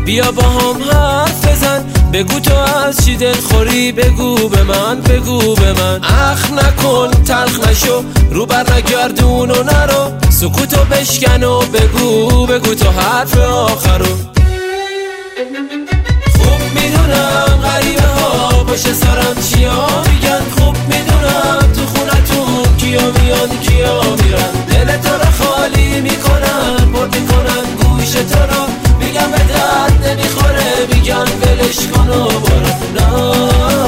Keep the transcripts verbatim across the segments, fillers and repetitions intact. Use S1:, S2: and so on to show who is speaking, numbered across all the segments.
S1: بیا با هم حرف بزن، بگو تو از چی دلخوری، بگو به من، بگو به من. اخ نکن، تلخ نشو، رو بر نگردون و نرو، سکوتو بشکن و بگو، بگو تو حرف آخرو. خوب میدونم غریبه ها باشه سرم چیا میگن، خوب میدونم تو خونتون کیا میان کیا میرن، دل تو رو خالی میکنن، پر میکنن گوش تو رو، میگم به درد نمیخوره، میگن ولش کن و برو.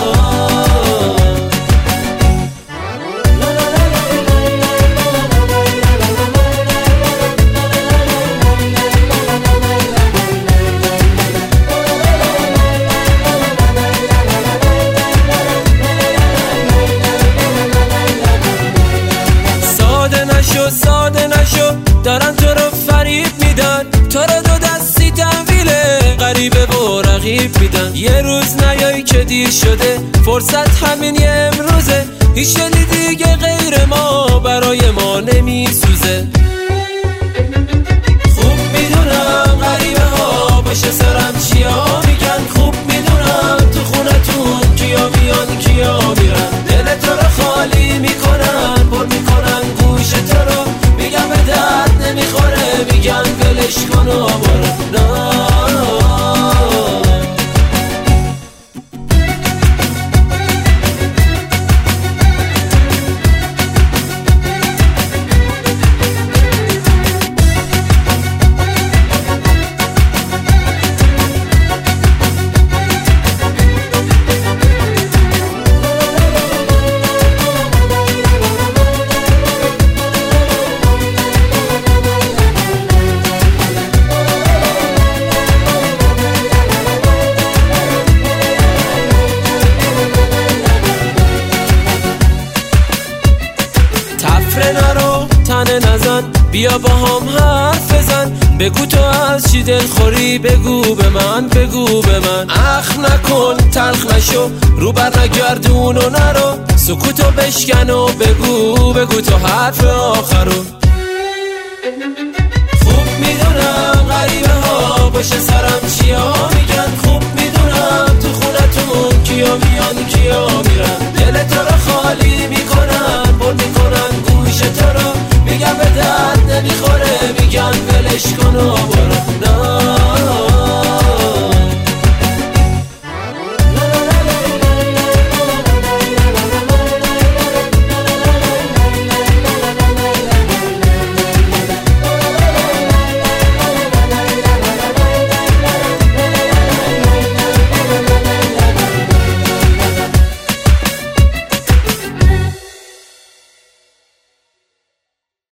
S1: ساده نشو، دارن تو رو فریب میدن، تو رو دو دستی تنویله، غریبه و رقیب میدن. یه روز نیایی که دیر شده، فرصت همین یه امروزه، هیچ دلی دیگه غیر ما برای ما نمیسوزه. خوب میدونم غریبه ها باشه سرم چیا میگن، خوب میدونم تو خونتون کیا میان کیا میرن، دل تو رو خالی میکنن، پر میکنن گوش تو رو، میگم به درد نمیخوره، میگن ولش کن و برو. نرو تنه نزن، بیا با هم حرف بزن، بگو تو از چی دلخوری، بگو به من، بگو به من. اخ نکن، تلخ نشو، رو بر نگردون و نرو، سکوتو بشکن و بگو، بگو تو حرف آخرو. خوب میدونم غریبه ها باشه سرم چیا میگن، خوب میدونم تو خونتون کیا میان کیا میرن، دل تو رو خالی میکنن، پر میکنن گوش تو رو، میگم به درد نمیخوره، میگن ولش کن و برو.